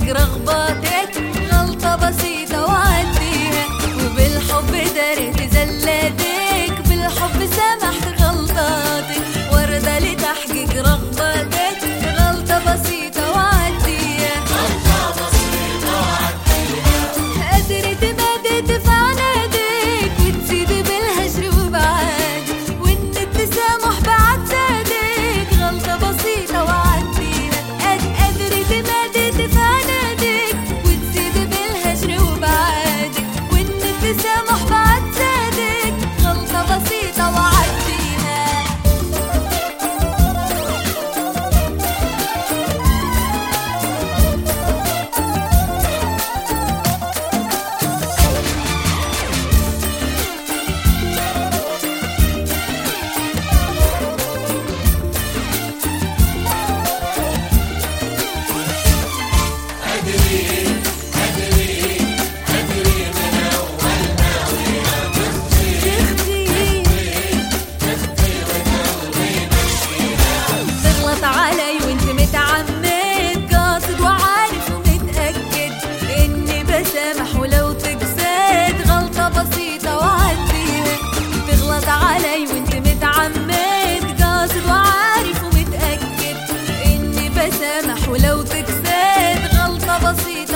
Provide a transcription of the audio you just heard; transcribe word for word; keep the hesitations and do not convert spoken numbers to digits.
تحقق رغباتك، غلطة بسيطة وعديها، وبالحب درت زلاتك، بالحب سامحت غلطاتك، وردة لتحقق رغباتك، غلطة بسيطة وعديها، غلطة بسيطة وعديها. قدرت مدت في عنادك وتزيد بالهجر وبعادك، وان التسامح بعد زادك، غلطة بسيطة وعديها. قدرت مدت في عنادك وتزيد بالهجر وبعادك، وان التسامح بعد زادك، غلطة بسيطة وعديها. علي وانت متعمد قاصد وعارف ومتأكد اني بسامح ولو تقصد، غلطة بسيطة وعديها. تغلط علي وانت متعمد قاصد وعارف ومتأكد اني بسامح ولو تقصد، غلطة بسيطة